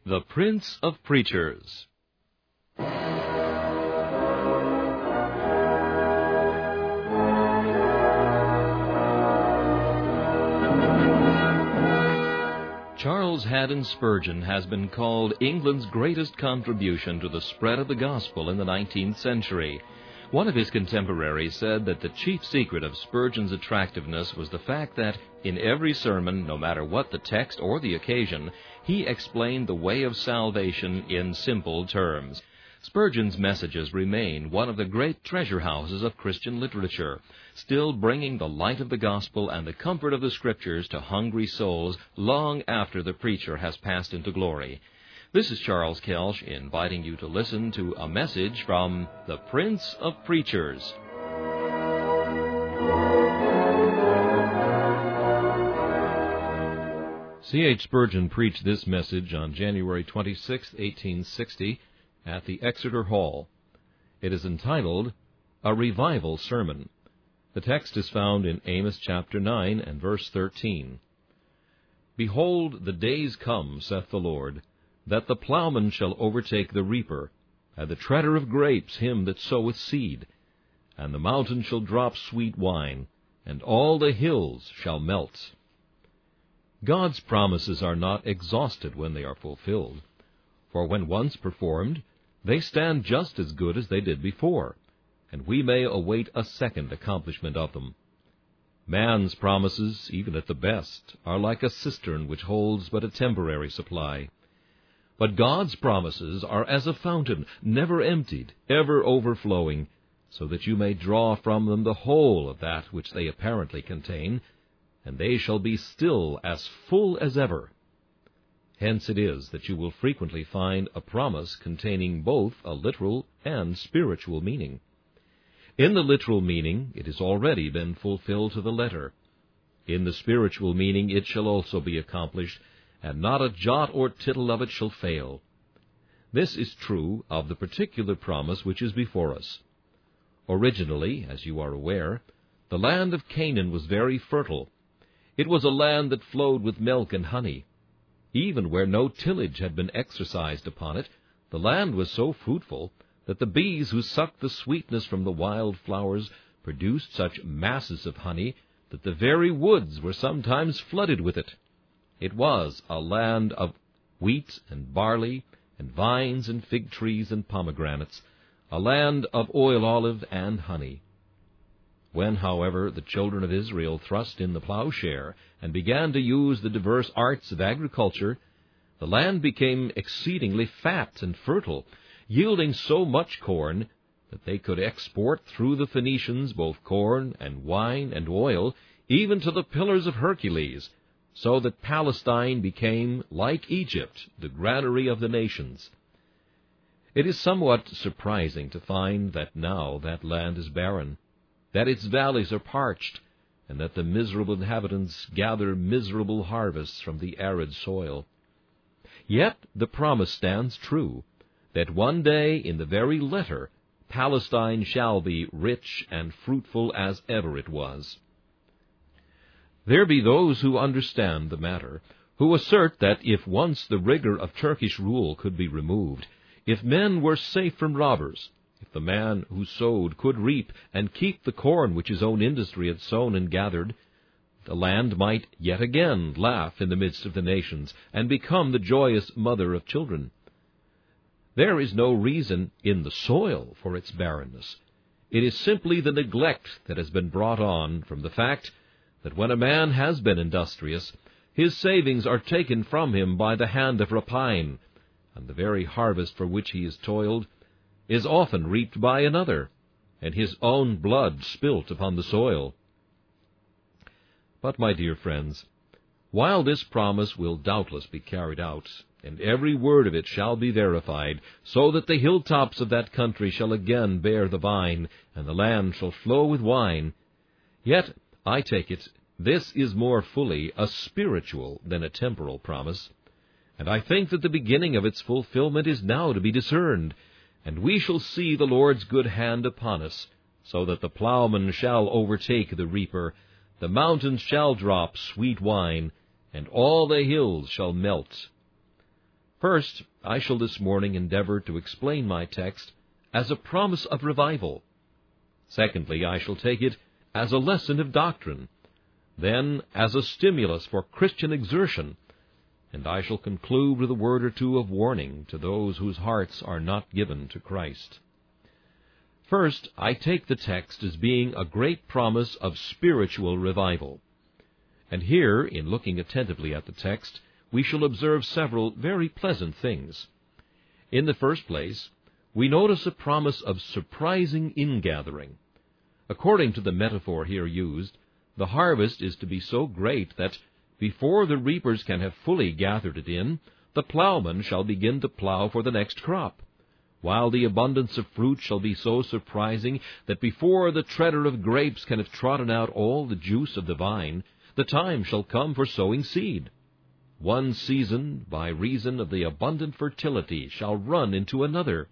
The Prince of Preachers. Charles Haddon Spurgeon has been called England's greatest contribution to the spread of the gospel in the 19th century. One of his contemporaries said that the chief secret of Spurgeon's attractiveness was the fact that, in every sermon, no matter what the text or the occasion, he explained the way of salvation in simple terms. Spurgeon's messages remain one of the great treasure houses of Christian literature, still bringing the light of the gospel and the comfort of the Scriptures to hungry souls long after the preacher has passed into glory. This is Charles Kelsch inviting you to listen to a message from the Prince of Preachers. C.H. Spurgeon preached this message on January 26, 1860, at the Exeter Hall. It is entitled, A Revival Sermon. The text is found in Amos chapter 9 and verse 13. Behold, the days come, saith the Lord, that the plowman shall overtake the reaper, and the treader of grapes him that soweth seed. And the mountain shall drop sweet wine, and all the hills shall melt. God's promises are not exhausted when they are fulfilled, for when once performed, they stand just as good as they did before, and we may await a second accomplishment of them. Man's promises, even at the best, are like a cistern which holds but a temporary supply. But God's promises are as a fountain, never emptied, ever overflowing, so that you may draw from them the whole of that which they apparently contain, and they shall be still as full as ever. Hence it is that you will frequently find a promise containing both a literal and spiritual meaning. In the literal meaning, it has already been fulfilled to the letter. In the spiritual meaning, it shall also be accomplished, and not a jot or tittle of it shall fail. This is true of the particular promise which is before us. Originally, as you are aware, the land of Canaan was very fertile. It was a land that flowed with milk and honey. Even where no tillage had been exercised upon it, the land was so fruitful that the bees who sucked the sweetness from the wild flowers produced such masses of honey that the very woods were sometimes flooded with it. It was a land of wheat and barley, and vines and fig trees and pomegranates, a land of oil olive and honey. When, however, the children of Israel thrust in the plowshare and began to use the diverse arts of agriculture, the land became exceedingly fat and fertile, yielding so much corn that they could export through the Phoenicians both corn and wine and oil, even to the Pillars of Hercules, so that Palestine became, like Egypt, the granary of the nations. It is somewhat surprising to find that now that land is barren, that its valleys are parched, and that the miserable inhabitants gather miserable harvests from the arid soil. Yet the promise stands true, that one day in the very letter Palestine shall be rich and fruitful as ever it was. There be those who understand the matter, who assert that if once the rigor of Turkish rule could be removed, if men were safe from robbers, if the man who sowed could reap and keep the corn which his own industry had sown and gathered, the land might yet again laugh in the midst of the nations and become the joyous mother of children. There is no reason in the soil for its barrenness. It is simply the neglect that has been brought on from the fact that when a man has been industrious, his savings are taken from him by the hand of rapine, and the very harvest for which he has toiled is often reaped by another, and his own blood spilt upon the soil. But, my dear friends, while this promise will doubtless be carried out, and every word of it shall be verified, so that the hilltops of that country shall again bear the vine, and the land shall flow with wine, yet, I take it, this is more fully a spiritual than a temporal promise, and I think that the beginning of its fulfillment is now to be discerned, and we shall see the Lord's good hand upon us, so that the plowman shall overtake the reaper, the mountains shall drop sweet wine, and all the hills shall melt. First, I shall this morning endeavor to explain my text as a promise of revival. Secondly, I shall take it as a lesson of doctrine, then as a stimulus for Christian exertion, and I shall conclude with a word or two of warning to those whose hearts are not given to Christ. First, I take the text as being a great promise of spiritual revival. And here, in looking attentively at the text, we shall observe several very pleasant things. In the first place, we notice a promise of surprising ingathering. According to the metaphor here used, the harvest is to be so great that, before the reapers can have fully gathered it in, the plowman shall begin to plow for the next crop, while the abundance of fruit shall be so surprising that before the treader of grapes can have trodden out all the juice of the vine, the time shall come for sowing seed. One season, by reason of the abundant fertility, shall run into another.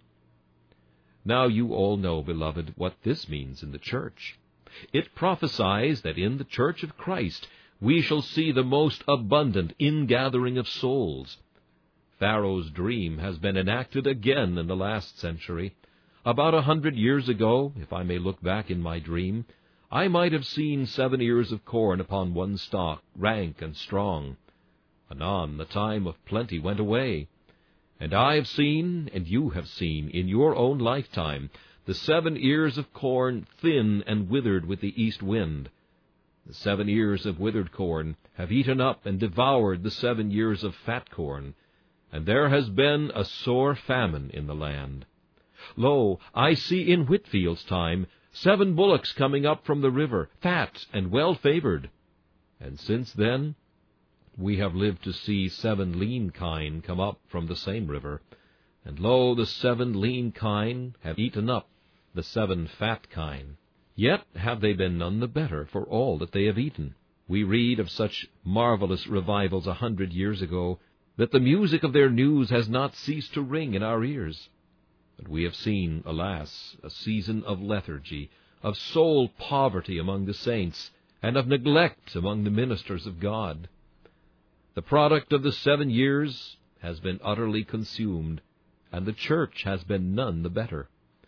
Now you all know, beloved, what this means in the church. It prophesies that in the church of Christ we shall see the most abundant ingathering of souls. Pharaoh's dream has been enacted again in the last century. About 100 years ago, if I may look back in my dream, I might have seen 7 ears of corn upon one stalk, rank and strong. Anon the time of plenty went away. And I have seen, and you have seen, in your own lifetime, the 7 ears of corn thin and withered with the east wind. The 7 ears of withered corn have eaten up and devoured the 7 years of fat corn, and there has been a sore famine in the land. Lo, I see in Whitfield's time 7 bullocks coming up from the river, fat and well-favored. And since then we have lived to see 7 lean kine come up from the same river, and lo, the 7 lean kine have eaten up the 7 fat kine. Yet have they been none the better for all that they have eaten. We read of such marvelous revivals 100 years ago, that the music of their news has not ceased to ring in our ears. But we have seen, alas, a season of lethargy, of soul poverty among the saints, and of neglect among the ministers of God. The product of the 7 years has been utterly consumed, and the church has been none the better.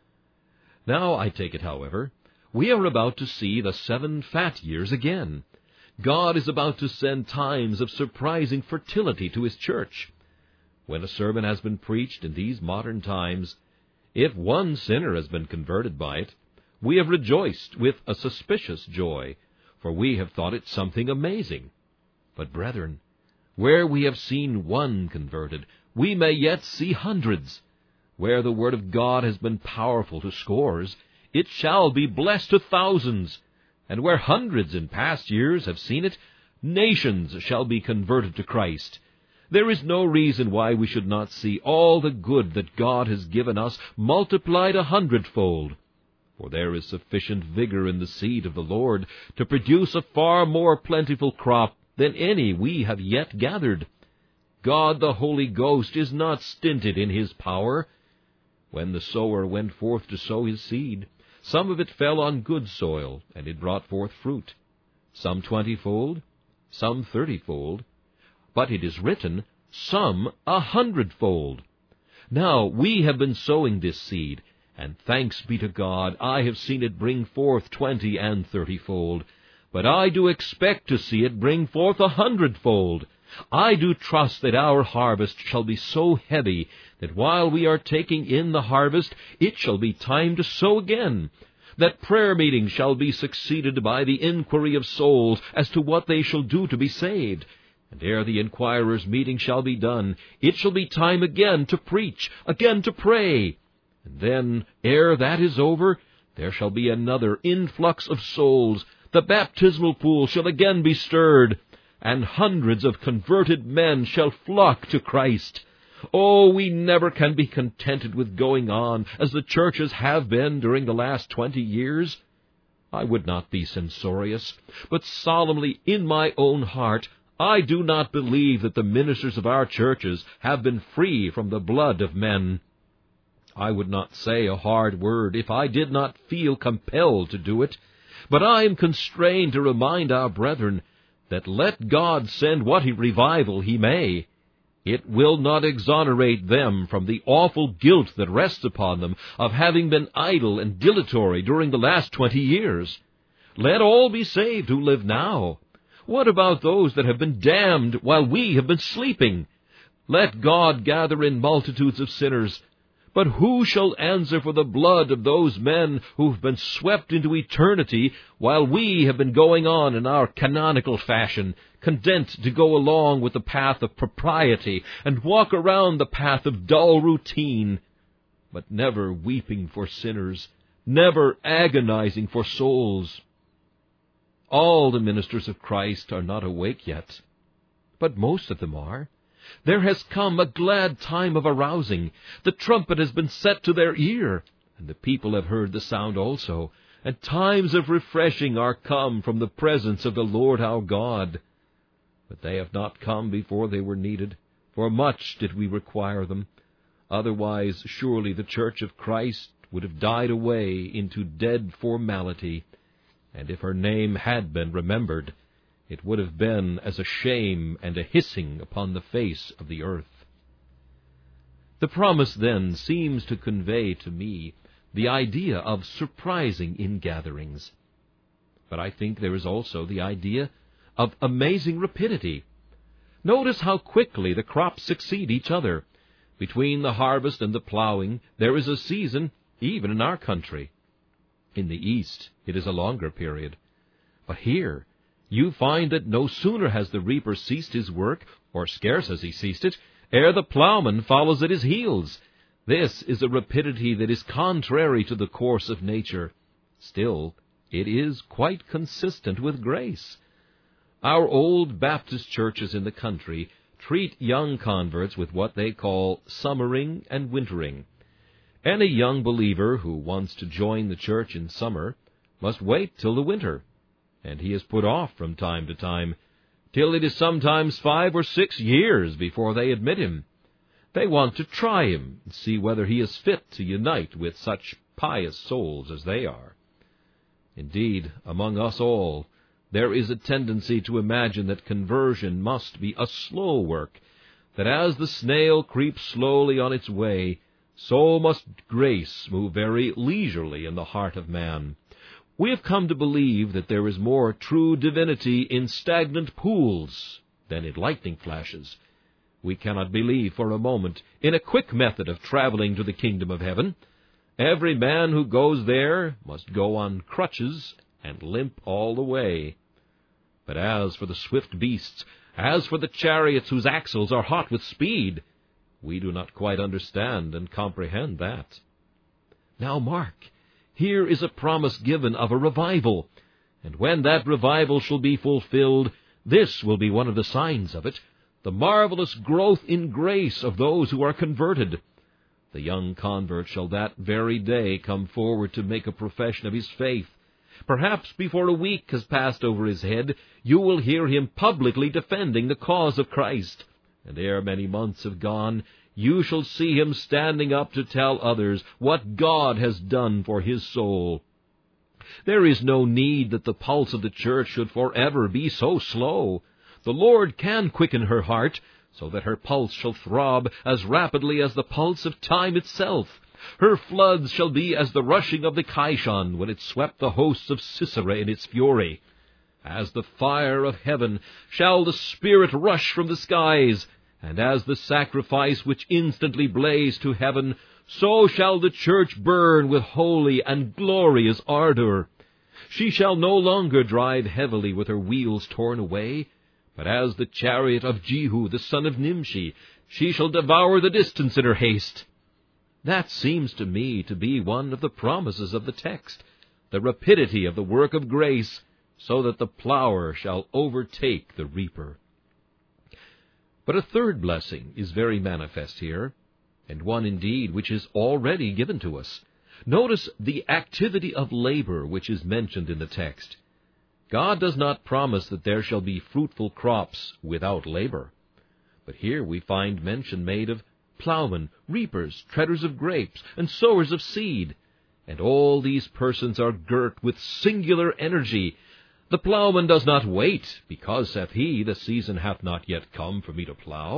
Now, I take it, however, we are about to see the 7 fat years again. God is about to send times of surprising fertility to His church. When a sermon has been preached in these modern times, if one sinner has been converted by it, we have rejoiced with a suspicious joy, for we have thought it something amazing. But, brethren, where we have seen one converted, we may yet see hundreds. Where the word of God has been powerful to scores, it shall be blessed to thousands. And where hundreds in past years have seen it, nations shall be converted to Christ. There is no reason why we should not see all the good that God has given us multiplied 100-fold. For there is sufficient vigor in the seed of the Lord to produce a far more plentiful crop than any we have yet gathered. God the Holy Ghost is not stinted in His power. When the sower went forth to sow his seed, some of it fell on good soil, and it brought forth fruit, some 20-fold, some 30-fold, but it is written, some 100-fold. Now we have been sowing this seed, and thanks be to God, I have seen it bring forth 20 and 30-fold, but I do expect to see it bring forth 100-fold. I do trust that our harvest shall be so heavy that while we are taking in the harvest, it shall be time to sow again, that prayer meetings shall be succeeded by the inquiry of souls as to what they shall do to be saved, and ere the inquirers' meeting shall be done, it shall be time again to preach, again to pray, and then, ere that is over, there shall be another influx of souls, the baptismal pool shall again be stirred, and hundreds of converted men shall flock to Christ. Oh, we never can be contented with going on as the churches have been during the last 20 years. I would not be censorious, but solemnly in my own heart, I do not believe that the ministers of our churches have been free from the blood of men. I would not say a hard word if I did not feel compelled to do it, but I am constrained to remind our brethren that let God send what revival He may, It will not exonerate them from the awful guilt that rests upon them of having been idle and dilatory during the last 20 years. Let all be saved who live now. What about those that have been damned while we have been sleeping? Let God gather in multitudes of sinners. But who shall answer for the blood of those men who have been swept into eternity while we have been going on in our canonical fashion, content to go along with the path of propriety and walk around the path of dull routine, but never weeping for sinners, never agonizing for souls? All the ministers of Christ are not awake yet, but most of them are. There has come a glad time of arousing. The trumpet has been set to their ear, and the people have heard the sound also, and times of refreshing are come from the presence of the Lord our God. But they have not come before they were needed, for much did we require them. Otherwise, surely the Church of Christ would have died away into dead formality, and if her name had been remembered, it would have been as a shame and a hissing upon the face of the earth. The promise, then, seems to convey to me the idea of surprising ingatherings. But I think there is also the idea of amazing rapidity. Notice how quickly the crops succeed each other. Between the harvest and the plowing, there is a season, even in our country. In the East, it is a longer period. But here, you find that no sooner has the reaper ceased his work, or scarce has he ceased it, ere the plowman follows at his heels. This is a rapidity that is contrary to the course of nature. Still, it is quite consistent with grace. Our old Baptist churches in the country treat young converts with what they call summering and wintering. Any young believer who wants to join the church in summer must wait till the winter, and he is put off from time to time, till it is sometimes 5 or 6 years before they admit him. They want to try him and see whether he is fit to unite with such pious souls as they are. Indeed, among us all, there is a tendency to imagine that conversion must be a slow work, that as the snail creeps slowly on its way, so must grace move very leisurely in the heart of man. We have come to believe that there is more true divinity in stagnant pools than in lightning flashes. We cannot believe for a moment in a quick method of traveling to the kingdom of heaven. Every man who goes there must go on crutches and limp all the way. But as for the swift beasts, as for the chariots whose axles are hot with speed, we do not quite understand and comprehend that. Now mark, here is a promise given of a revival, and when that revival shall be fulfilled, this will be one of the signs of it, the marvelous growth in grace of those who are converted. The young convert shall that very day come forward to make a profession of his faith. Perhaps before a week has passed over his head, you will hear him publicly defending the cause of Christ, and ere many months have gone, you shall see him standing up to tell others what God has done for his soul. There is no need that the pulse of the church should forever be so slow. The Lord can quicken her heart, so that her pulse shall throb as rapidly as the pulse of time itself. Her floods shall be as the rushing of the Kishon when it swept the hosts of Sisera in its fury. As the fire of heaven shall the Spirit rush from the skies, and as the sacrifice which instantly blazed to heaven, so shall the church burn with holy and glorious ardor. She shall no longer drive heavily with her wheels torn away, but as the chariot of Jehu the son of Nimshi, she shall devour the distance in her haste. That seems to me to be one of the promises of the text, the rapidity of the work of grace, so that the plower shall overtake the reaper. But a third blessing is very manifest here, and one indeed which is already given to us. Notice the activity of labor which is mentioned in the text. God does not promise that there shall be fruitful crops without labor. But here we find mention made of plowmen, reapers, treaders of grapes, and sowers of seed, and all these persons are girt with singular energy. The plowman does not wait, because, saith he, the season hath not yet come for me to plow.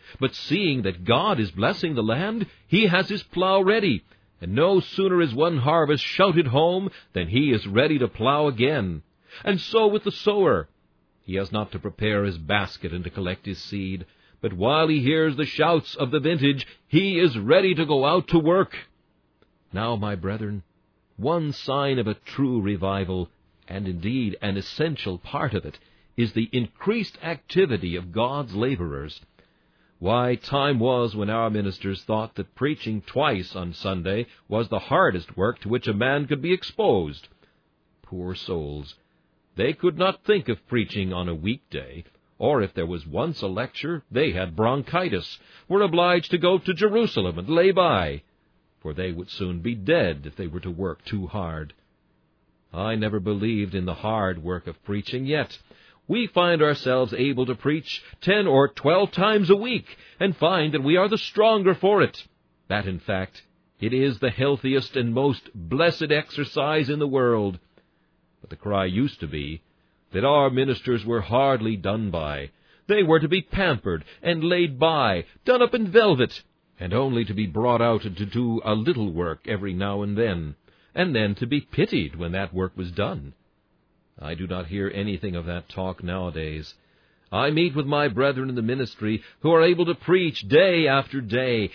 But seeing that God is blessing the land, he has his plow ready, and no sooner is one harvest shouted home than he is ready to plow again. And so with the sower. He has not to prepare his basket and to collect his seed, but while he hears the shouts of the vintage, he is ready to go out to work. Now, my brethren, one sign of a true revival, and indeed an essential part of it, is the increased activity of God's laborers. Why, time was when our ministers thought that preaching twice on Sunday was the hardest work to which a man could be exposed. Poor souls! They could not think of preaching on a weekday, or if there was once a lecture, they had bronchitis, were obliged to go to Jerusalem and lay by, for they would soon be dead if they were to work too hard. I never believed in the hard work of preaching, yet we find ourselves able to preach 10 or 12 times a week, and find that we are the stronger for it. That, in fact, it is the healthiest and most blessed exercise in the world. But the cry used to be that our ministers were hardly done by. They were to be pampered and laid by, done up in velvet, and only to be brought out to do a little work every now and then to be pitied when that work was done. I do not hear anything of that talk nowadays. I meet with my brethren in the ministry who are able to preach day after day,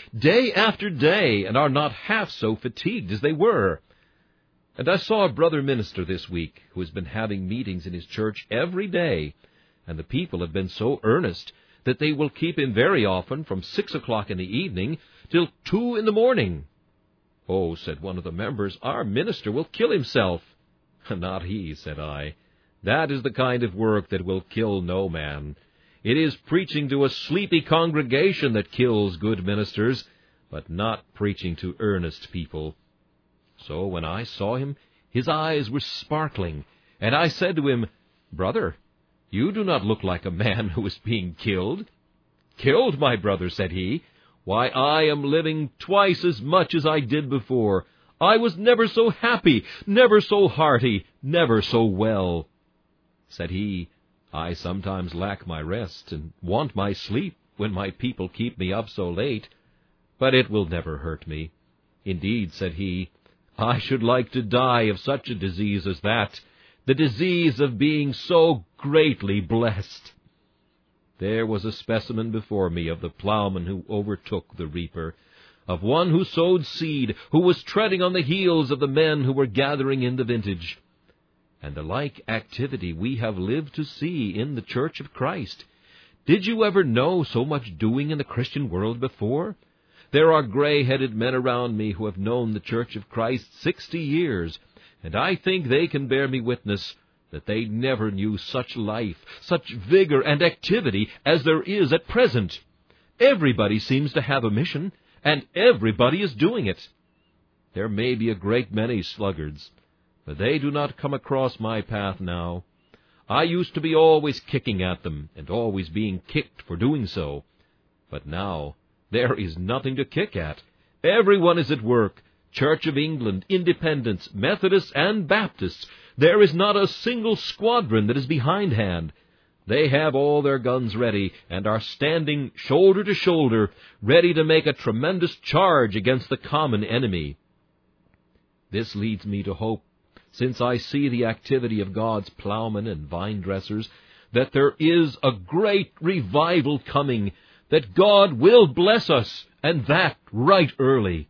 and are not half so fatigued as they were. And I saw a brother minister this week who has been having meetings in his church every day, and the people have been so earnest that they will keep him very often from 6 o'clock in the evening till 2 in the morning. "Oh," said one of the members, "our minister will kill himself." "Not he," said I. "That is the kind of work that will kill no man. It is preaching to a sleepy congregation that kills good ministers, but not preaching to earnest people." So when I saw him, his eyes were sparkling, and I said to him, "Brother, you do not look like a man who is being killed." "Killed, my brother," said he. "Why, I am living twice as much as I did before. I was never so happy, never so hearty, never so well." Said he, "I sometimes lack my rest and want my sleep when my people keep me up so late, but it will never hurt me. Indeed," said he, "I should like to die of such a disease as that, the disease of being so greatly blessed." There was a specimen before me of the plowman who overtook the reaper, of one who sowed seed, who was treading on the heels of the men who were gathering in the vintage. And the like activity we have lived to see in the Church of Christ. Did you ever know so much doing in the Christian world before? There are gray-headed men around me who have known the Church of Christ 60 years, and I think they can bear me witness that they never knew such life, such vigor and activity as there is at present. Everybody seems to have a mission, and everybody is doing it. There may be a great many sluggards, but they do not come across my path now. I used to be always kicking at them, and always being kicked for doing so. But now there is nothing to kick at. Everyone is at work. Church of England, Independents, Methodists, and Baptists. There is not a single squadron that is behindhand. They have all their guns ready, and are standing shoulder to shoulder, ready to make a tremendous charge against the common enemy. This leads me to hope, since I see the activity of God's plowmen and vine-dressers, that there is a great revival coming, that God will bless us, and that right early.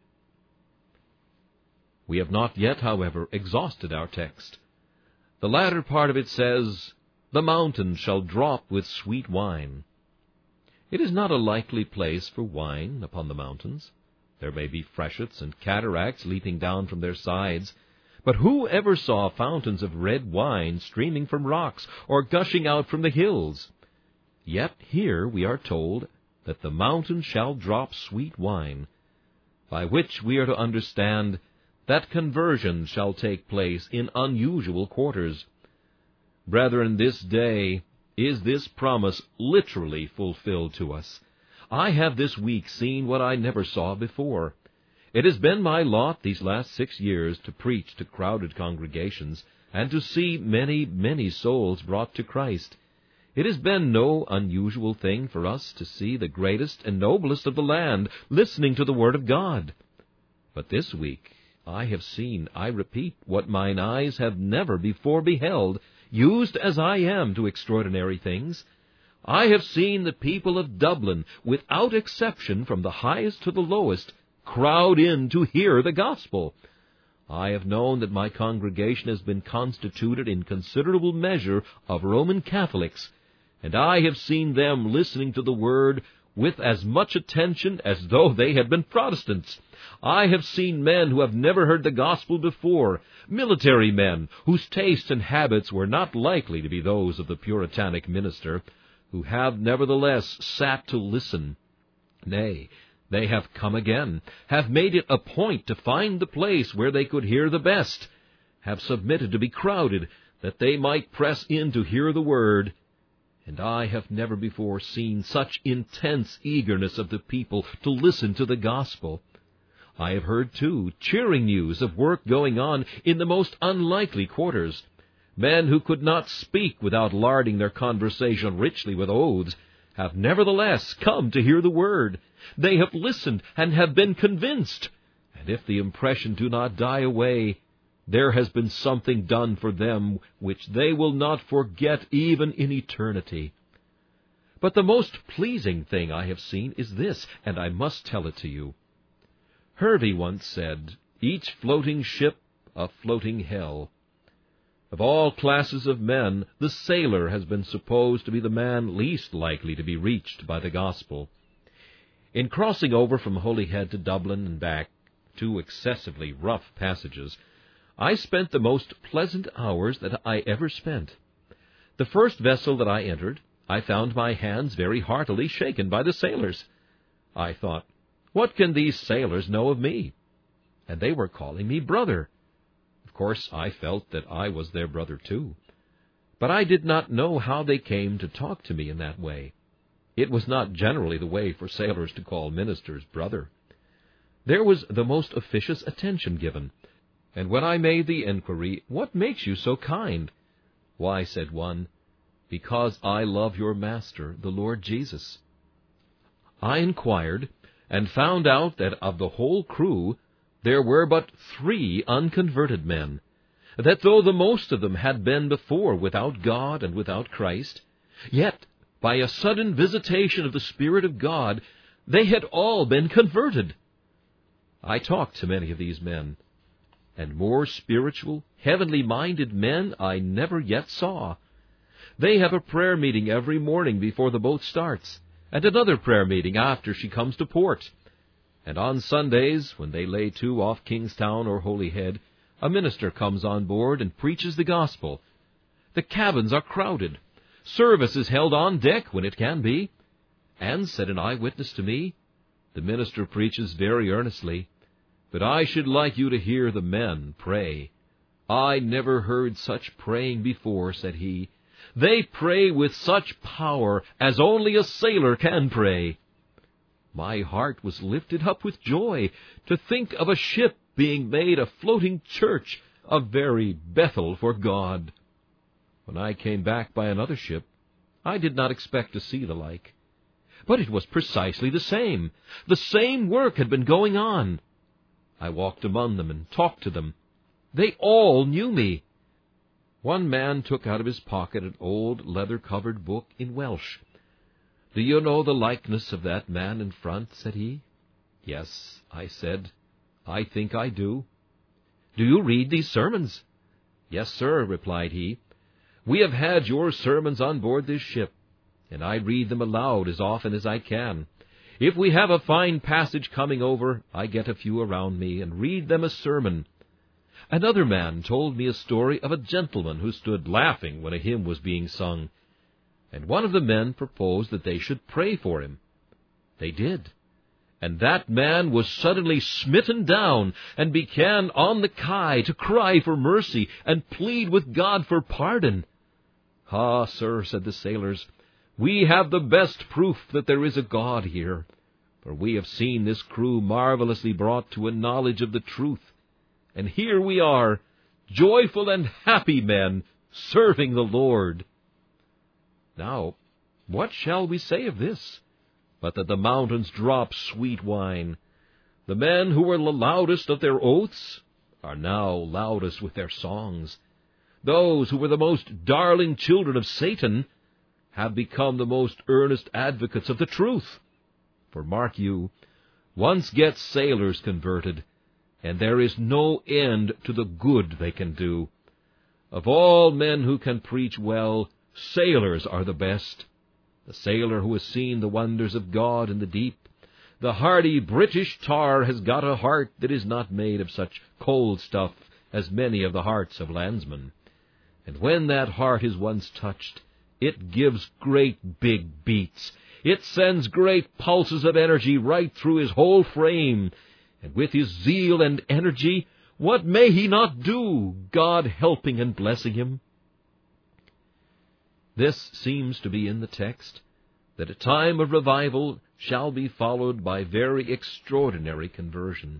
We have not yet, however, exhausted our text. The latter part of it says, "The mountain shall drop with sweet wine." It is not a likely place for wine upon the mountains. There may be freshets and cataracts leaping down from their sides, but who ever saw fountains of red wine streaming from rocks or gushing out from the hills? Yet here we are told that the mountain shall drop sweet wine, by which we are to understand that conversion shall take place in unusual quarters. Brethren, this day is this promise literally fulfilled to us. I have this week seen what I never saw before. It has been my lot these last 6 years to preach to crowded congregations, and to see many, many souls brought to Christ. It has been no unusual thing for us to see the greatest and noblest of the land listening to the Word of God. But this week I have seen, I repeat, what mine eyes have never before beheld, used as I am to extraordinary things. I have seen the people of Dublin, without exception from the highest to the lowest, crowd in to hear the gospel. I have known that my congregation has been constituted in considerable measure of Roman Catholics, and I have seen them listening to the Word with as much attention as though they had been Protestants. I have seen men who have never heard the gospel before, military men whose tastes and habits were not likely to be those of the Puritanic minister, who have nevertheless sat to listen. Nay, they have come again, have made it a point to find the place where they could hear the best, have submitted to be crowded, that they might press in to hear the Word. And I have never before seen such intense eagerness of the people to listen to the gospel. I have heard, too, cheering news of work going on in the most unlikely quarters. Men who could not speak without larding their conversation richly with oaths have nevertheless come to hear the Word. They have listened and have been convinced. And if the impression do not die away, there has been something done for them which they will not forget even in eternity. But the most pleasing thing I have seen is this, and I must tell it to you. Hervey once said, "Each floating ship a floating hell." Of all classes of men, the sailor has been supposed to be the man least likely to be reached by the gospel. In crossing over from Holyhead to Dublin and back, 2 excessively rough passages, I spent the most pleasant hours that I ever spent. The first vessel that I entered, I found my hands very heartily shaken by the sailors. I thought, what can these sailors know of me? And they were calling me brother. Of course, I felt that I was their brother too. But I did not know how they came to talk to me in that way. It was not generally the way for sailors to call ministers brother. There was the most officious attention given. And when I made the inquiry, "What makes you so kind?" "Why," said one, "because I love your Master, the Lord Jesus." I inquired, and found out that of the whole crew there were but 3 unconverted men, that though the most of them had been before without God and without Christ, yet by a sudden visitation of the Spirit of God they had all been converted. I talked to many of these men, and more spiritual, heavenly-minded men I never yet saw. They have a prayer meeting every morning before the boat starts, and another prayer meeting after she comes to port. And on Sundays, when they lay to off Kingstown or Holyhead, a minister comes on board and preaches the gospel. The cabins are crowded. Service is held on deck when it can be. And, said an eyewitness to me, the minister preaches very earnestly, but I should like you to hear the men pray. I never heard such praying before, said he. They pray with such power as only a sailor can pray. My heart was lifted up with joy to think of a ship being made a floating church, a very Bethel for God. When I came back by another ship, I did not expect to see the like. But it was precisely the same. The same work had been going on. I walked among them and talked to them. They all knew me. One man took out of his pocket an old leather-covered book in Welsh. "Do you know the likeness of that man in front?" said he. "Yes," I said, "I think I do." "Do you read these sermons?" "Yes, sir," replied he. "We have had your sermons on board this ship, and I read them aloud as often as I can. If we have a fine passage coming over, I get a few around me and read them a sermon." Another man told me a story of a gentleman who stood laughing when a hymn was being sung, and one of the men proposed that they should pray for him. They did, and that man was suddenly smitten down and began on the quay to cry for mercy and plead with God for pardon. "Ah, sir," said the sailors, "we have the best proof that there is a God here, for we have seen this crew marvelously brought to a knowledge of the truth, and here we are, joyful and happy men, serving the Lord." Now, what shall we say of this, but that the mountains drop sweet wine? The men who were the loudest of their oaths are now loudest with their songs. Those who were the most darling children of Satan have become the most earnest advocates of the truth. For mark you, once get sailors converted, and there is no end to the good they can do. Of all men who can preach well, sailors are the best. The sailor who has seen the wonders of God in the deep, the hardy British tar, has got a heart that is not made of such cold stuff as many of the hearts of landsmen. And when that heart is once touched, it gives great big beats. It sends great pulses of energy right through his whole frame. And with his zeal and energy, what may he not do, God helping and blessing him? This seems to be in the text, that a time of revival shall be followed by very extraordinary conversion.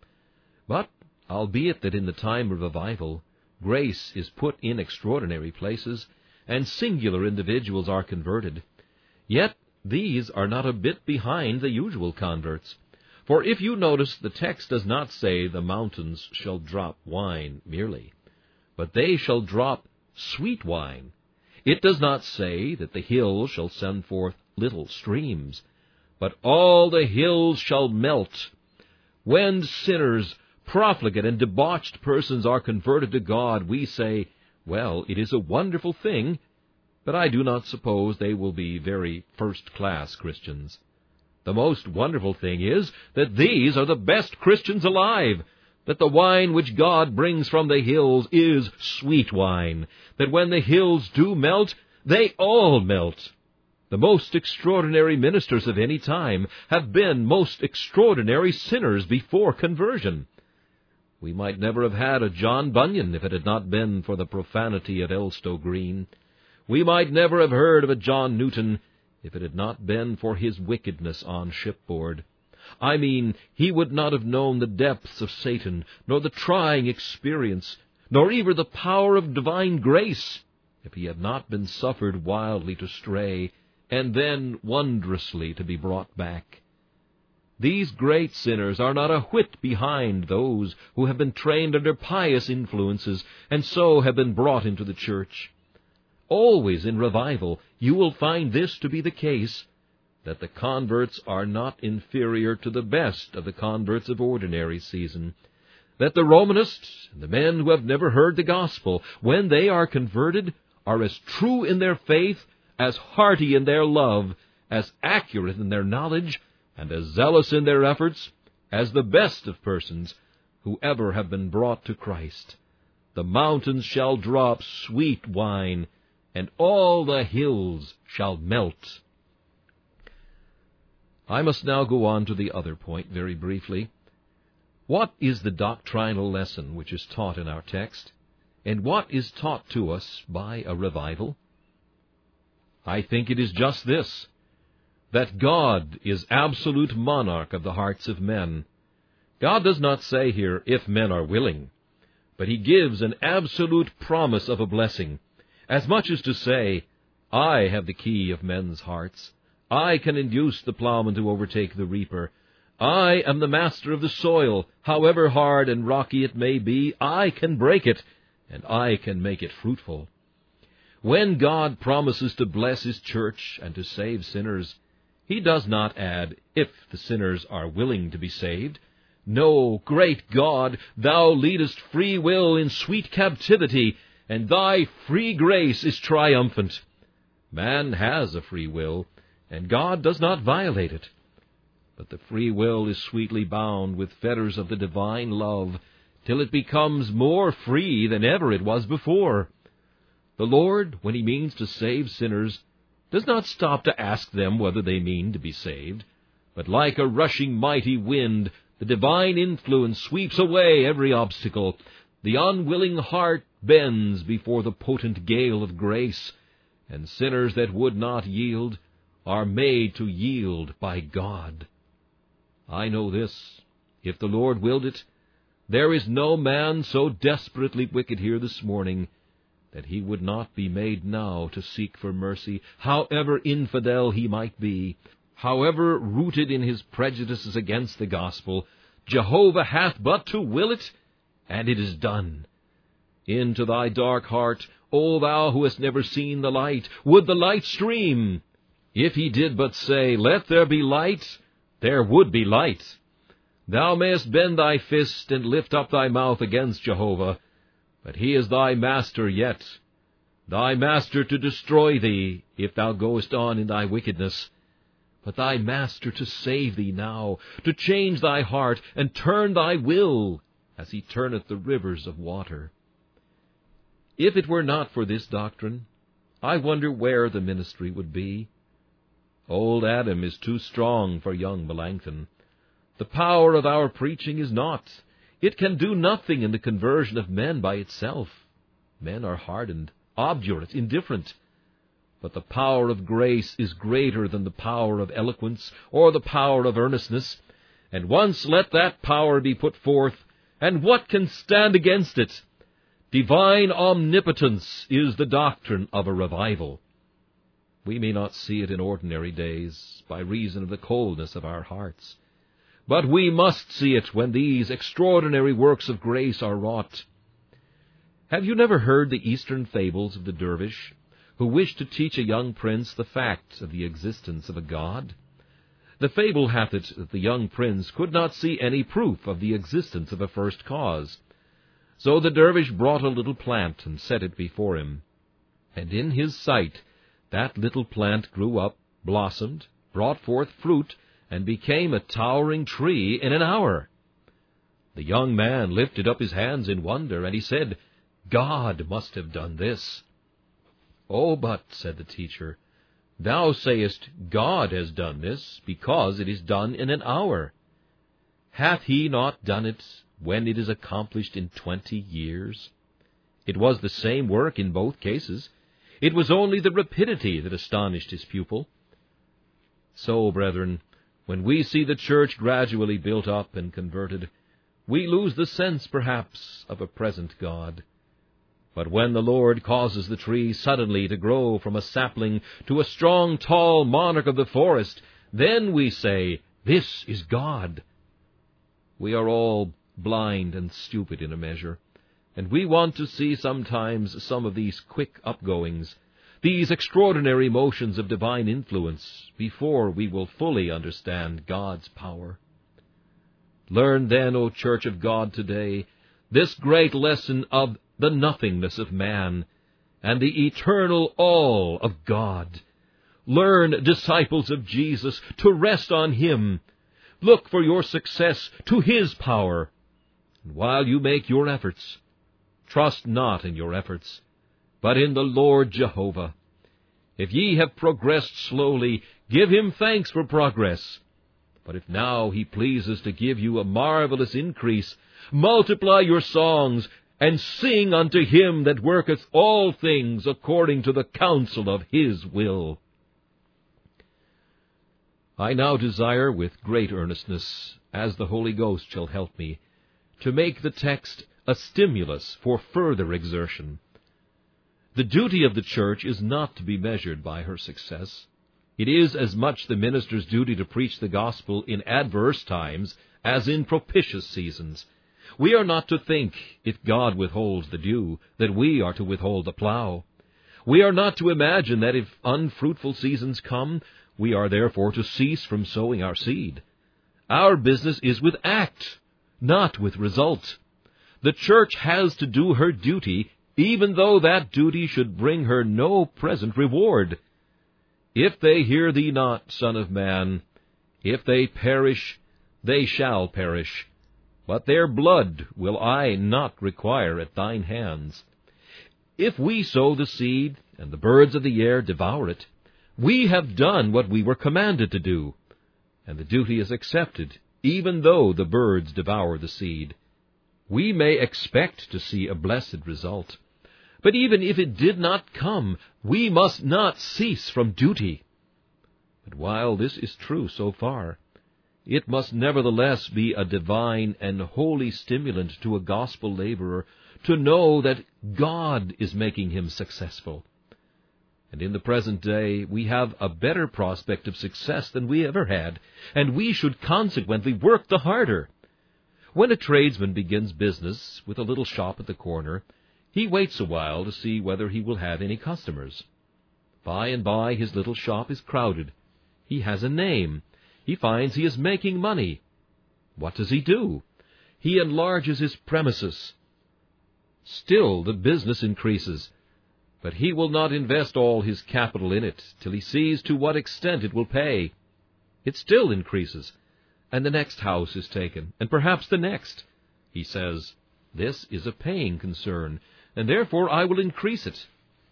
But, albeit that in the time of revival, grace is put in extraordinary places, and singular individuals are converted, yet these are not a bit behind the usual converts. For if you notice, the text does not say the mountains shall drop wine merely, but they shall drop sweet wine. It does not say that the hills shall send forth little streams, but all the hills shall melt. When sinners, profligate and debauched persons are converted to God, we say, well, it is a wonderful thing, but I do not suppose they will be very first-class Christians. The most wonderful thing is that these are the best Christians alive, that the wine which God brings from the hills is sweet wine, that when the hills do melt, they all melt. The most extraordinary ministers of any time have been most extraordinary sinners before conversion. We might never have had a John Bunyan if it had not been for the profanity of Elstow Green. We might never have heard of a John Newton if it had not been for his wickedness on shipboard. I mean, he would not have known the depths of Satan, nor the trying experience, nor even the power of divine grace, if he had not been suffered wildly to stray, and then wondrously to be brought back. These great sinners are not a whit behind those who have been trained under pious influences, and so have been brought into the church. Always in revival you will find this to be the case, that the converts are not inferior to the best of the converts of ordinary season, that the Romanists and the men who have never heard the gospel, when they are converted, are as true in their faith, as hearty in their love, as accurate in their knowledge, and as zealous in their efforts as the best of persons who ever have been brought to Christ. The mountains shall drop sweet wine, and all the hills shall melt. I must now go on to the other point very briefly. What is the doctrinal lesson which is taught in our text, and what is taught to us by a revival? I think it is just this, that God is absolute monarch of the hearts of men. God does not say here, if men are willing, but he gives an absolute promise of a blessing, as much as to say, I have the key of men's hearts. I can induce the plowman to overtake the reaper. I am the master of the soil. However hard and rocky it may be, I can break it, and I can make it fruitful. When God promises to bless his church and to save sinners, he does not add, if the sinners are willing to be saved. No, great God, thou leadest free will in sweet captivity, and thy free grace is triumphant. Man has a free will, and God does not violate it. But the free will is sweetly bound with fetters of the divine love, till it becomes more free than ever it was before. The Lord, when he means to save sinners, does not stop to ask them whether they mean to be saved, but like a rushing mighty wind, the divine influence sweeps away every obstacle. The unwilling heart bends before the potent gale of grace, and sinners that would not yield are made to yield by God. I know this, if the Lord willed it, there is no man so desperately wicked here this morning that he would not be made now to seek for mercy, however infidel he might be, however rooted in his prejudices against the gospel. Jehovah hath but to will it, and it is done. Into thy dark heart, O thou who hast never seen the light, would the light stream? If he did but say, Let there be light, there would be light. Thou mayest bend thy fist and lift up thy mouth against Jehovah, but he is thy master yet, thy master to destroy thee, if thou goest on in thy wickedness, but thy master to save thee now, to change thy heart, and turn thy will, as he turneth the rivers of water. If it were not for this doctrine, I wonder where the ministry would be. Old Adam is too strong for young Melanchthon. The power of our preaching is naught. It can do nothing in the conversion of men by itself. Men are hardened, obdurate, indifferent. But the power of grace is greater than the power of eloquence or the power of earnestness. And once let that power be put forth, and what can stand against it? Divine omnipotence is the doctrine of a revival. We may not see it in ordinary days, by reason of the coldness of our hearts. But we must see it when these extraordinary works of grace are wrought. Have you never heard the Eastern fables of the dervish, who wished to teach a young prince the fact of the existence of a god? The fable hath it that the young prince could not see any proof of the existence of a first cause. So the dervish brought a little plant and set it before him. And in his sight that little plant grew up, blossomed, brought forth fruit, and became a towering tree in an hour. The young man lifted up his hands in wonder, and he said, God must have done this. Oh, but, said the teacher, thou sayest God has done this, because it is done in an hour. Hath he not done it when it is accomplished in 20 years? It was the same work in both cases. It was only the rapidity that astonished his pupil. So, brethren, when we see the church gradually built up and converted, we lose the sense, perhaps, of a present God. But when the Lord causes the tree suddenly to grow from a sapling to a strong, tall monarch of the forest, then we say, This is God. We are all blind and stupid in a measure, and we want to see sometimes some of these quick upgoings, these extraordinary motions of divine influence, before we will fully understand God's power. Learn then, O Church of God today, this great lesson of the nothingness of man and the eternal all of God. Learn, disciples of Jesus, to rest on Him. Look for your success to His power. And while you make your efforts, trust not in your efforts, but in the Lord Jehovah. If ye have progressed slowly, give Him thanks for progress. But if now He pleases to give you a marvelous increase, multiply your songs, and sing unto Him that worketh all things according to the counsel of His will. I now desire with great earnestness, as the Holy Ghost shall help me, to make the text a stimulus for further exertion. The duty of the church is not to be measured by her success. It is as much the minister's duty to preach the gospel in adverse times as in propitious seasons. We are not to think, if God withholds the dew, that we are to withhold the plow. We are not to imagine that if unfruitful seasons come, we are therefore to cease from sowing our seed. Our business is with act, not with result. The church has to do her duty, even though that duty should bring her no present reward. If they hear thee not, Son of Man, if they perish, they shall perish. But their blood will I not require at thine hands. If we sow the seed, and the birds of the air devour it, we have done what we were commanded to do, and the duty is accepted, even though the birds devour the seed. We may expect to see a blessed result. But even if it did not come, we must not cease from duty. But while this is true so far, it must nevertheless be a divine and holy stimulant to a gospel laborer to know that God is making him successful. And in the present day, we have a better prospect of success than we ever had, and we should consequently work the harder. When a tradesman begins business with a little shop at the corner, he waits a while to see whether he will have any customers. By and by, his little shop is crowded. He has a name. He finds he is making money. What does he do? He enlarges his premises. Still the business increases, but he will not invest all his capital in it till he sees to what extent it will pay. It still increases, and the next house is taken, and perhaps the next. He says, "This is a paying concern, and therefore I will increase it."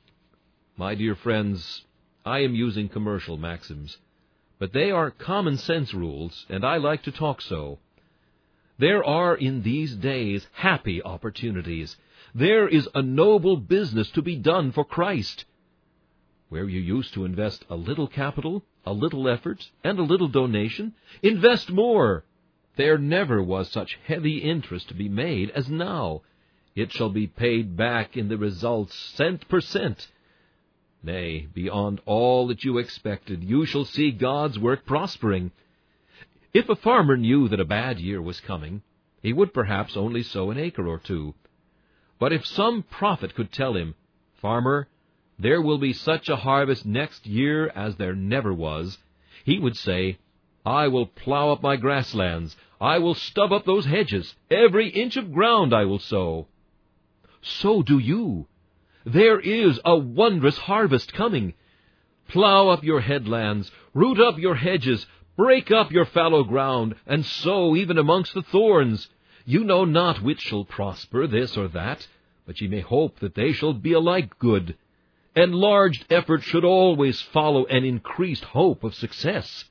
My dear friends, I am using commercial maxims, but they are common-sense rules, and I like to talk so. There are in these days happy opportunities. There is a noble business to be done for Christ. Where you used to invest a little capital, a little effort, and a little donation, invest more. There never was such heavy interest to be made as now. It shall be paid back in the results cent per cent. Nay, beyond all that you expected, you shall see God's work prospering. If a farmer knew that a bad year was coming, he would perhaps only sow an acre or two. But if some prophet could tell him, "Farmer, there will be such a harvest next year as there never was," he would say, "I will plow up my grasslands, I will stub up those hedges, every inch of ground I will sow." So do you. There is a wondrous harvest coming. Plow up your headlands, root up your hedges, break up your fallow ground, and sow even amongst the thorns. You know not which shall prosper, this or that, but ye may hope that they shall be alike good. Enlarged effort should always follow an increased hope of success.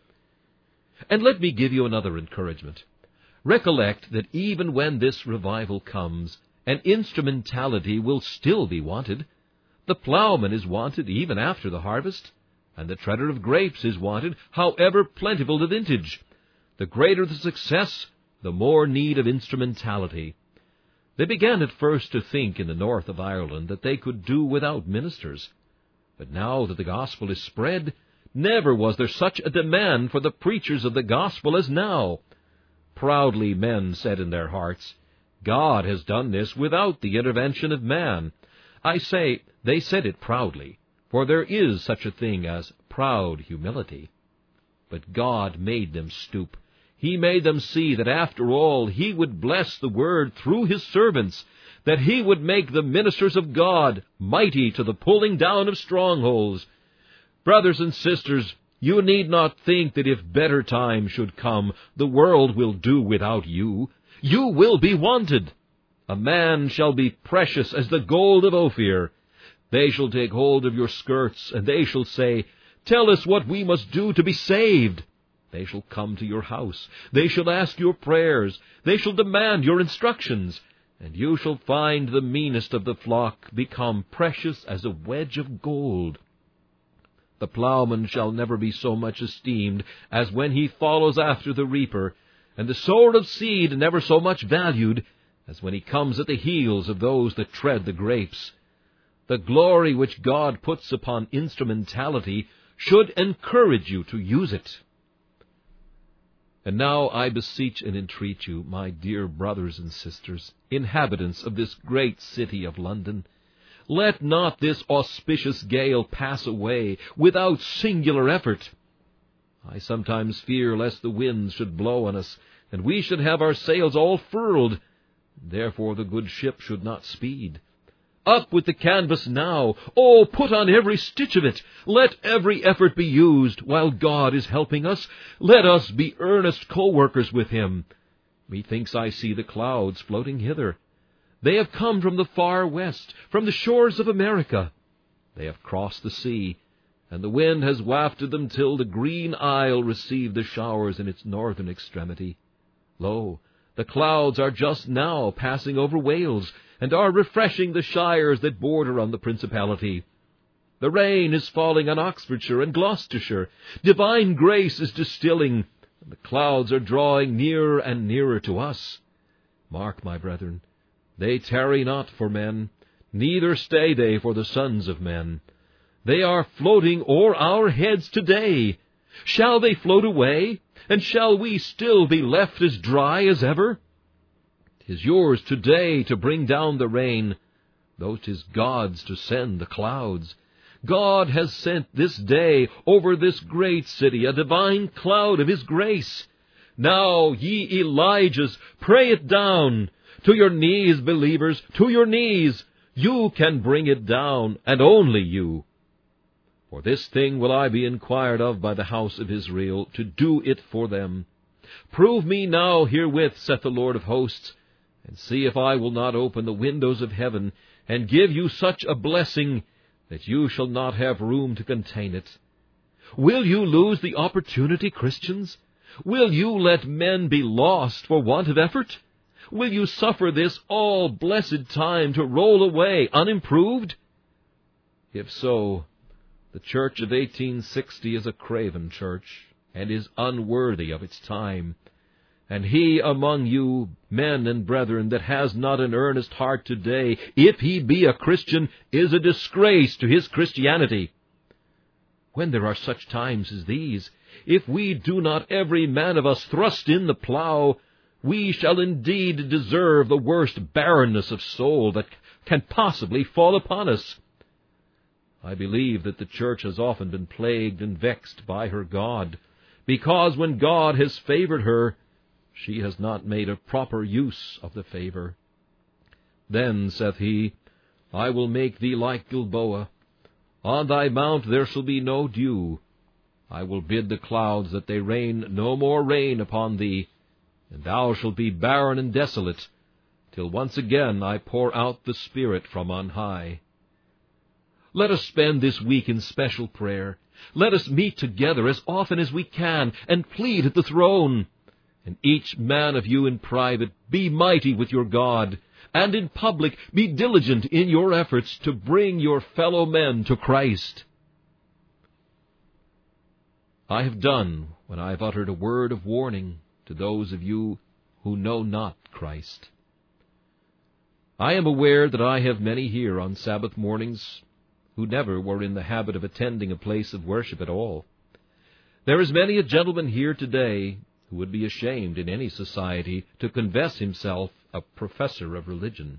And let me give you another encouragement. Recollect that even when this revival comes, an instrumentality will still be wanted. The plowman is wanted even after the harvest, and the treader of grapes is wanted, however plentiful the vintage. The greater the success, the more need of instrumentality. They began at first to think in the north of Ireland that they could do without ministers. But now that the gospel is spread, never was there such a demand for the preachers of the gospel as now. Proudly men said in their hearts, "God has done this without the intervention of man." I say, they said it proudly, for there is such a thing as proud humility. But God made them stoop. He made them see that after all He would bless the word through His servants, that He would make the ministers of God mighty to the pulling down of strongholds. Brothers and sisters, you need not think that if better times should come, the world will do without you. You will be wanted. A man shall be precious as the gold of Ophir. They shall take hold of your skirts, and they shall say, "Tell us what we must do to be saved." They shall come to your house. They shall ask your prayers. They shall demand your instructions. And you shall find the meanest of the flock become precious as a wedge of gold. The plowman shall never be so much esteemed as when he follows after the reaper, and the sower of seed never so much valued as when he comes at the heels of those that tread the grapes. The glory which God puts upon instrumentality should encourage you to use it. And now I beseech and entreat you, my dear brothers and sisters, inhabitants of this great city of London, let not this auspicious gale pass away without singular effort. I sometimes fear lest the winds should blow on us, and we should have our sails all furled. Therefore the good ship should not speed. Up with the canvas now! Oh, put on every stitch of it! Let every effort be used while God is helping us. Let us be earnest co-workers with Him. Methinks I see the clouds floating hither. They have come from the far west, from the shores of America. They have crossed the sea, and the wind has wafted them till the green isle received the showers in its northern extremity. Lo, the clouds are just now passing over Wales, and are refreshing the shires that border on the principality. The rain is falling on Oxfordshire and Gloucestershire. Divine grace is distilling, and the clouds are drawing nearer and nearer to us. Mark, my brethren, they tarry not for men, neither stay they for the sons of men. They are floating o'er our heads today. Shall they float away, and shall we still be left as dry as ever? 'Tis yours today to bring down the rain, though 'tis God's to send the clouds. God has sent this day over this great city a divine cloud of His grace. Now, ye Elijahs, pray it down. To your knees, believers, to your knees. You can bring it down, and only you. For this thing will I be inquired of by the house of Israel, to do it for them. Prove me now herewith, saith the Lord of hosts, and see if I will not open the windows of heaven, and give you such a blessing that you shall not have room to contain it. Will you lose the opportunity, Christians? Will you let men be lost for want of effort? Will you suffer this all-blessed time to roll away unimproved? If so, the church of 1860 is a craven church, and is unworthy of its time. And he among you, men and brethren, that has not an earnest heart today, if he be a Christian, is a disgrace to his Christianity. When there are such times as these, if we do not every man of us thrust in the plough, we shall indeed deserve the worst barrenness of soul that can possibly fall upon us. I believe that the church has often been plagued and vexed by her God, because when God has favored her, she has not made a proper use of the favor. Then, saith he, I will make thee like Gilboa. On thy mount there shall be no dew. I will bid the clouds that they rain no more rain upon thee, and thou shalt be barren and desolate, till once again I pour out the Spirit from on high. Let us spend this week in special prayer. Let us meet together as often as we can, and plead at the throne. And each man of you in private be mighty with your God, and in public be diligent in your efforts to bring your fellow men to Christ. I have done when I have uttered a word of warning to those of you who know not Christ. I am aware that I have many here on Sabbath mornings who never were in the habit of attending a place of worship at all. There is many a gentleman here today who would be ashamed in any society to confess himself a professor of religion.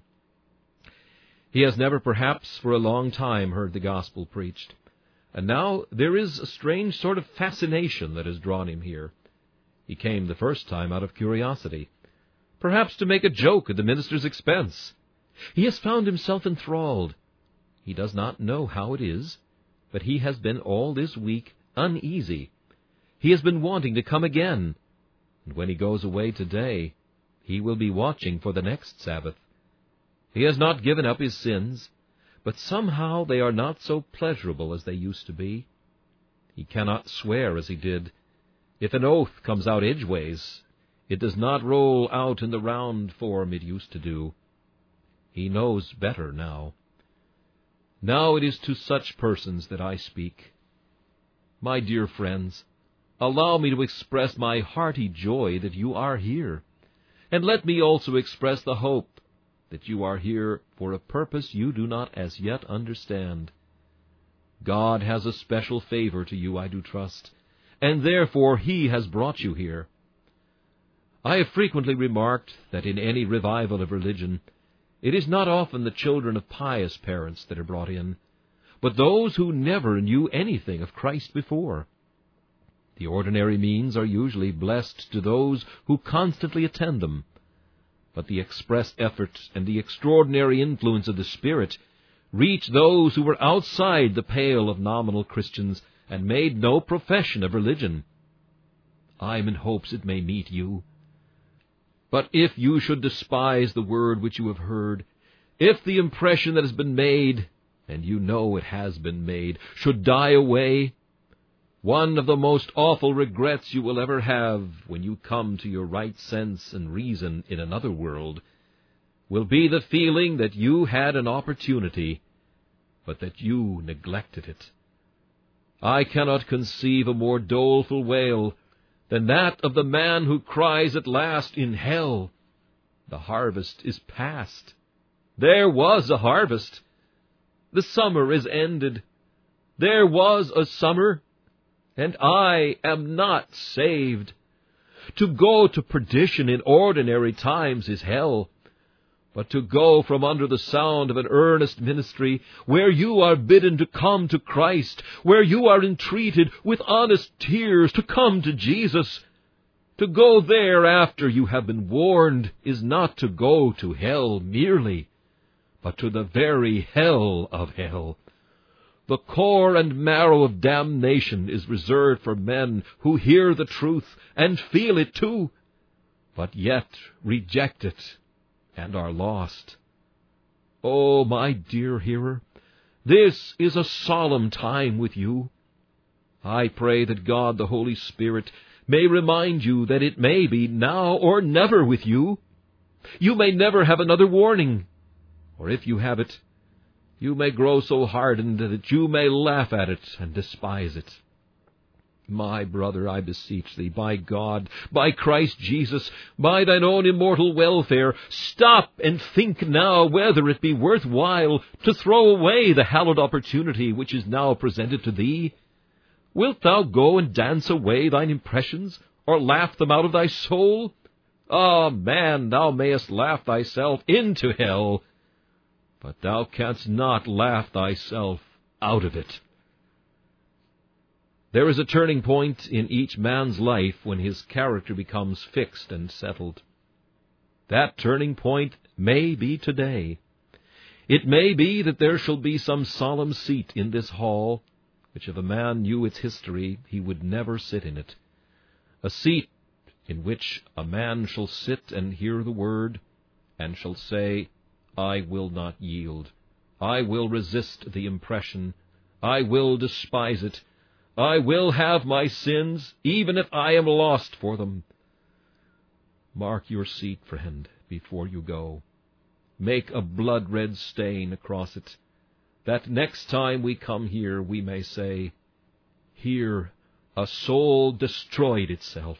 He has never perhaps for a long time heard the gospel preached, and now there is a strange sort of fascination that has drawn him here. He came the first time out of curiosity, perhaps to make a joke at the minister's expense. He has found himself enthralled. He does not know how it is, but he has been all this week uneasy. He has been wanting to come again, and when he goes away today, he will be watching for the next Sabbath. He has not given up his sins, but somehow they are not so pleasurable as they used to be. He cannot swear as he did. If an oath comes out edgeways, it does not roll out in the round form it used to do. He knows better now. Now it is to such persons that I speak. My dear friends, allow me to express my hearty joy that you are here, and let me also express the hope that you are here for a purpose you do not as yet understand. God has a special favor to you, I do trust, and therefore He has brought you here. I have frequently remarked that in any revival of religion, it is not often the children of pious parents that are brought in, but those who never knew anything of Christ before. The ordinary means are usually blessed to those who constantly attend them, but the express effort and the extraordinary influence of the Spirit reach those who were outside the pale of nominal Christians and made no profession of religion. I am in hopes it may meet you. But if you should despise the word which you have heard, if the impression that has been made, and you know it has been made, should die away, one of the most awful regrets you will ever have when you come to your right sense and reason in another world will be the feeling that you had an opportunity, but that you neglected it. I cannot conceive a more doleful wail than that of the man who cries at last in hell, "The harvest is past." There was a harvest. The summer is ended. There was a summer, and I am not saved. To go to perdition in ordinary times is hell. But to go from under the sound of an earnest ministry, where you are bidden to come to Christ, where you are entreated with honest tears to come to Jesus, to go there after you have been warned is not to go to hell merely, but to the very hell of hell. The core and marrow of damnation is reserved for men who hear the truth and feel it too, but yet reject it and are lost. Oh, my dear hearer, this is a solemn time with you. I pray that God the Holy Spirit may remind you that it may be now or never with you. You may never have another warning, or if you have it, you may grow so hardened that you may laugh at it and despise it. My brother, I beseech thee, by God, by Christ Jesus, by thine own immortal welfare, stop and think now whether it be worth while to throw away the hallowed opportunity which is now presented to thee. Wilt thou go and dance away thine impressions, or laugh them out of thy soul? Ah, man, thou mayest laugh thyself into hell, but thou canst not laugh thyself out of it. There is a turning point in each man's life when his character becomes fixed and settled. That turning point may be today. It may be that there shall be some solemn seat in this hall, which if a man knew its history, he would never sit in it. A seat in which a man shall sit and hear the word, and shall say, I will not yield. I will resist the impression. I will despise it. I will have my sins, even if I am lost for them. Mark your seat, friend, before you go. Make a blood-red stain across it, that next time we come here we may say, here a soul destroyed itself.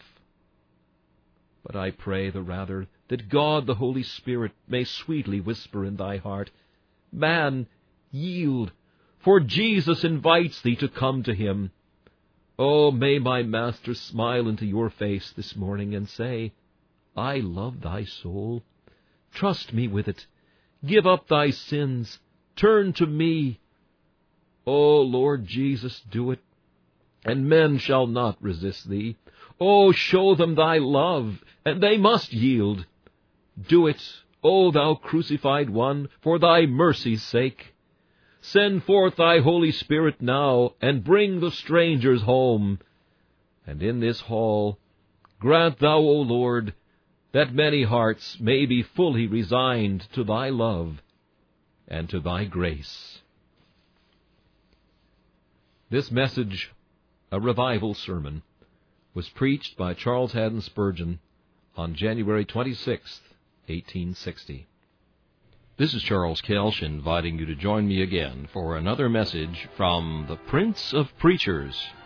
But I pray the rather that God the Holy Spirit may sweetly whisper in thy heart, man, yield, for Jesus invites thee to come to him. Oh, may my Master smile into your face this morning and say, I love thy soul. Trust me with it. Give up thy sins. Turn to me. O Lord Jesus, do it, and men shall not resist thee. O show them thy love, and they must yield. Do it, O thou crucified one, for thy mercy's sake. Send forth thy Holy Spirit now, and bring the strangers home. And in this hall, grant thou, O Lord, that many hearts may be fully resigned to thy love and to thy grace. This message, a revival sermon, was preached by Charles Haddon Spurgeon on January 26, 1860. This is Charles Kelsch inviting you to join me again for another message from the Prince of Preachers,